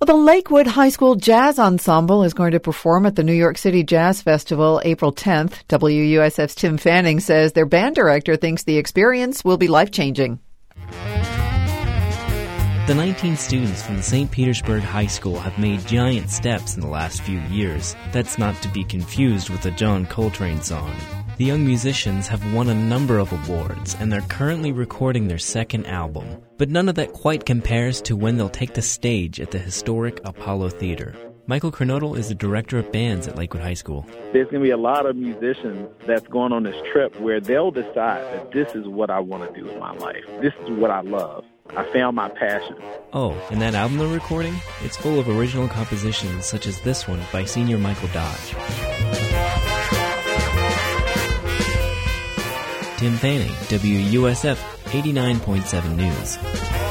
Well, the Lakewood High School Jazz Ensemble is going to perform at the New York City Jazz Festival April 10th. WUSF's Tim Fanning says their band director thinks the experience will be life-changing. The 19 students from St. Petersburg High School have made giant steps in the last few years. That's not to be confused with a John Coltrane song. The young musicians have won a number of awards, and they're currently recording their second album. But none of that quite compares to when they'll take the stage at the historic Apollo Theater. Michael Kernodle is the director of bands at Lakewood High School. There's going to be a lot of musicians that's going on this trip where they'll decide that this is what I want to do with my life. This is what I love. I found my passion. Oh, and that album they're recording? It's full of original compositions such as this one by senior Michael Dodge. Tim Fanning, WUSF 89.7 News.